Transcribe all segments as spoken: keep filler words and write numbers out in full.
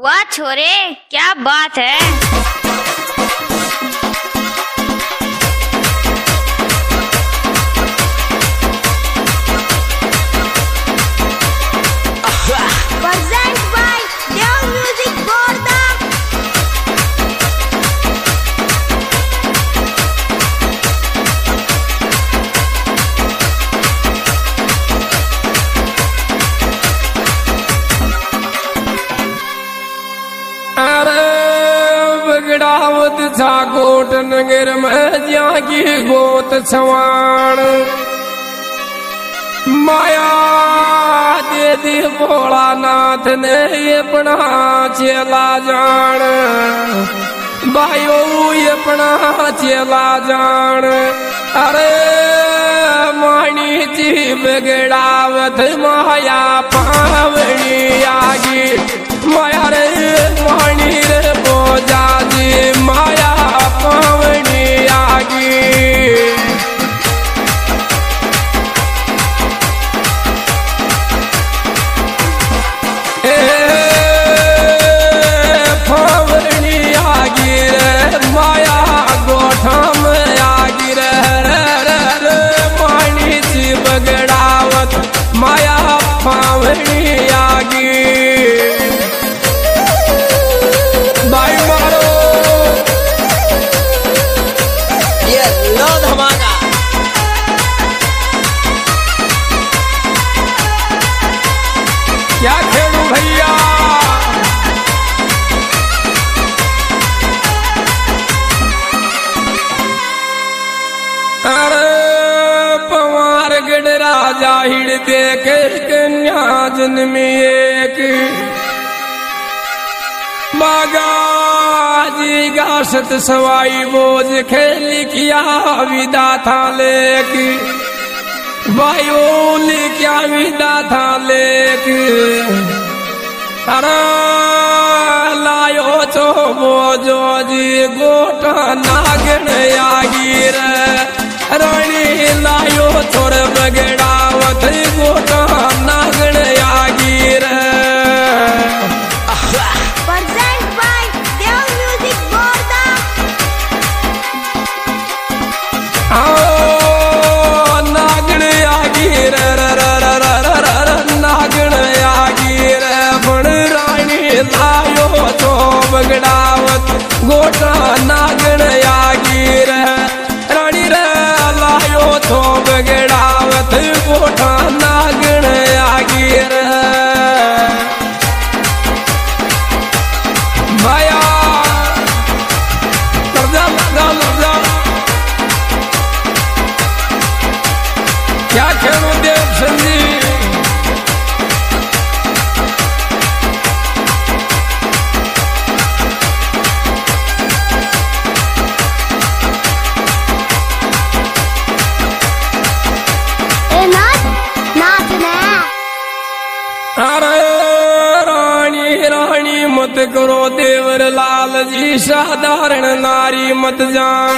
वाह छोरे, क्या बात है। बगड़ावत छा कोट नगर में जाकी गोत छवाण माया दे दी भोलानाथ ने अपना चेला जान भाइयों अपना चेला जान। अरे मानी जी बगड़ावत माया पावनी आगी माया रे मानी रे बोजा जी माया पावनी आगी। ए पावनी आगी रे माया गोठा में आगी रे रे रे मानी जी बगड़ावत माया पावनी आगी। क्या खेलू भैया अरे पवार गढ़ राजा हिड़ देख कन्या जन्मी एक बागाजी गासत सवाई बोझ खेल किया विदा था लेक वायु क्या विदा था लेक। अरे लायो चो बोझो जी गोटा नागन आगी रे रानी लायो छोड़ बगड़ावत गोटा नागन आगी रे। बगड़ावत गोटा नागन आगी रे रानी रे लायो तो बगड़ावत गोटा नागन आगी रे। भाया लर्जा लर्जा लर्जा क्या खेलो देव संजी मत करो देवर लाल जी साधारण नारी मत जान।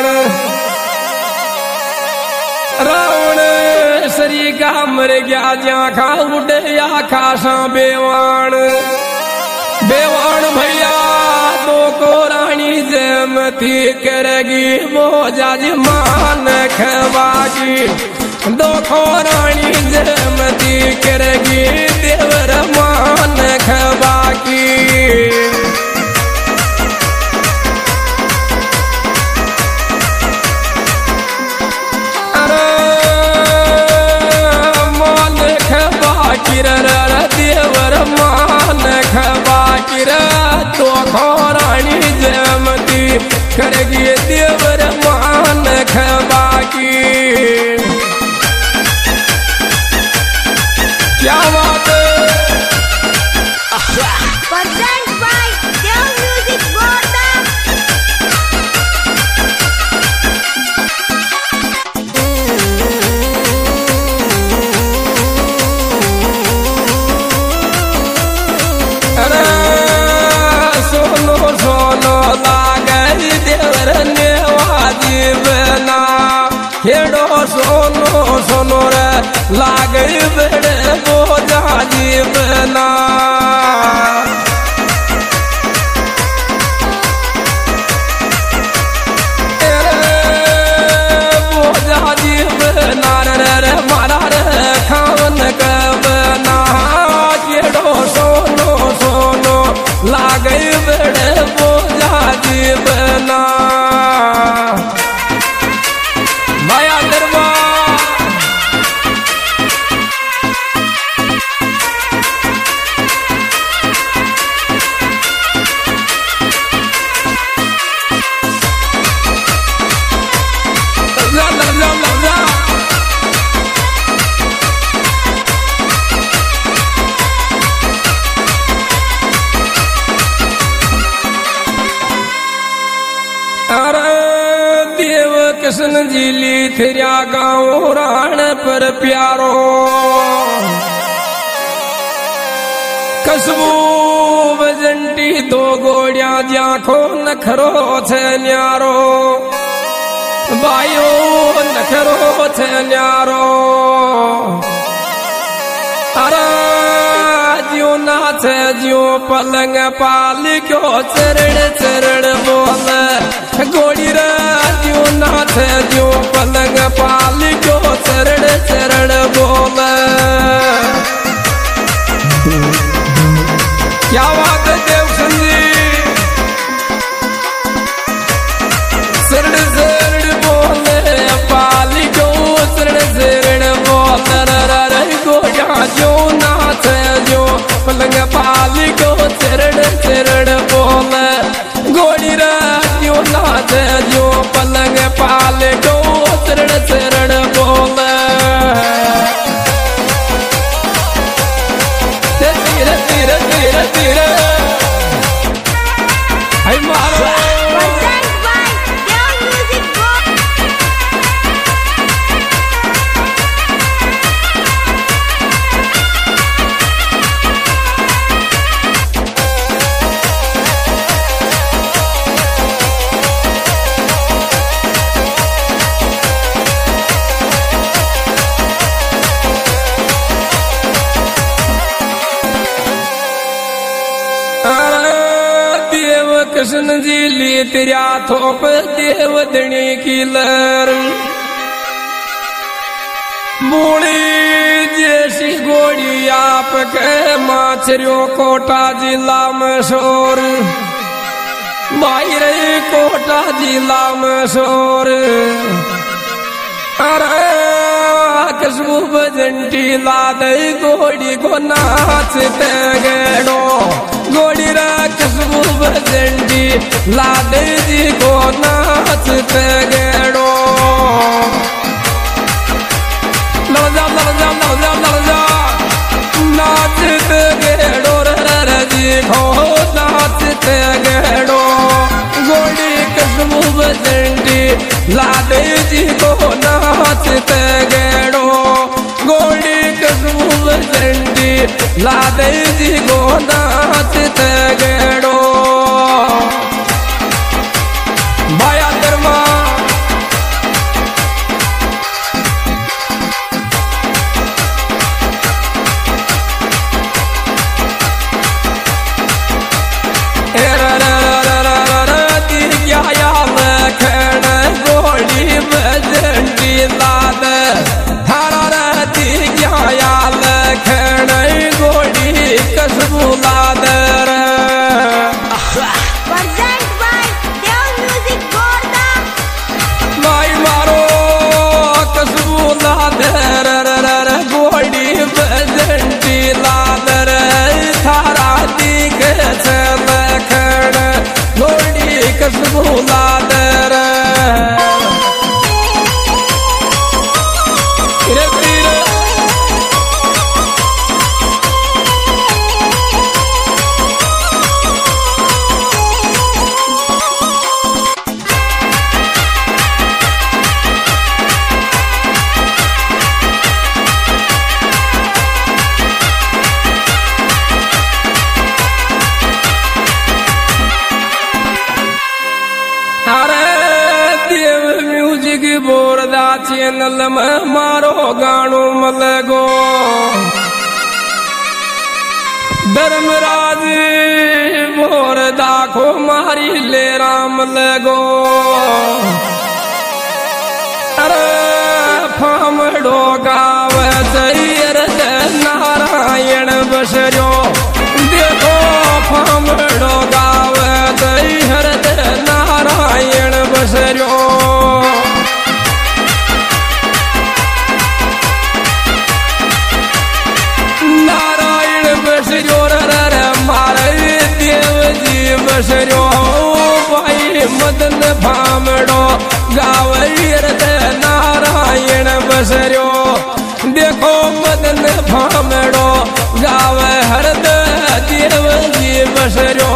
रावण सरी का मर गया जा खा उड़े आखा सा बेवान बेवान भैया तो को रानी जयमती करेगी वो जाज मान खबागी दो को रानी जयमती करेगी देवर मान खबागी। देवर मान खबाकिर तो रानी जयमती करेगी देवर मान खबाकी। क्या बात खेड़ो सोनो सोनो रे लागे बड़े बोझा जीवना। लागे बड़े बोझा जीवना माया दरबार कृष्ण जी ली थिरिया गाँव राण पर प्यारो कसबू बजंटी दो गोड़िया जाखो नखरो छे न्यारो बायो नखरो छे न्यारो अरे ज्यो नाच ज्यो पलंग पाल क्यों चरण चरण बोल गोड़ी रे ज्यो नाच ज्यो पलंग पाल क्यों चरण चरण बोल क्या बात है देवसन जी शरण शरण बोले पाल क्यों शरण शरण बोल रे गोड़िया ज्यो नाच ज्यो पलंग पाल क्यों चरण चरण बोल गोड़ी रे ज्यो नाच ज्यो पलंग पाल क्यों चरण चरण बोल धीरे धीरे धीरे धीरे हाय मारो कृष्ण जी ली तेरा थोप देव दणी की लर बूढ़ी जैसी गोड़ी आप के माछरियों कोटा जिला में शोर बाहर कोटा जिला में शोर अरे कसबू बजंटी लाद गोड़ी को नाचते गेड़ो गोड़ी रा कसबू बजंटी लाद जी को नाचते गेड़ो लड़ जा लड़ जा लड़ जा लड़ जा नाचते गेड़ो रे जी को नाचते गेड़ो गोड़ी कसबू बजंटी लाद जी को नाचते गेड़ो गोड़ी कसबू बजंटी लादे जी को नाचते गेड़ो माया दरमा गोड़ी बजंटी लाद हरा रती याल खेण गोड़ी कसबू लाद भाई मारो कसबू लाद गोड़ी बजंटी लाद थारा दिख खेण गोड़ी कसबू लाद बोरदा चैनल में मारो गानो मलगो धर्मराज बोरदा को मारी ले राम लगो अरे फामड़ो गावे जय नारायण बसरो देखो फामड़ो बसरो भाई मदन भामड़ो गावे हृदय नारायण बसरो। देखो मदन भामड़ो गावे हृदय देव जी बसरो।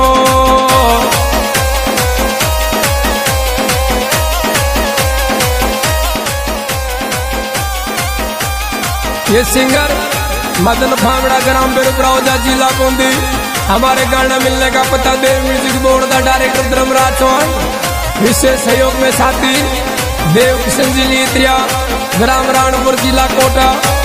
ये सिंगर मदन भामड़ा ग्राम बेरुग्राव जिला बूंदी। हमारे गाना मिलने का पता देव म्यूजिक बोर्ड का डायरेक्टर धर्मराज चौहान, विशेष सहयोग में साथी देव किशन जी लीत्रिया, ग्राम राणपुर जिला कोटा।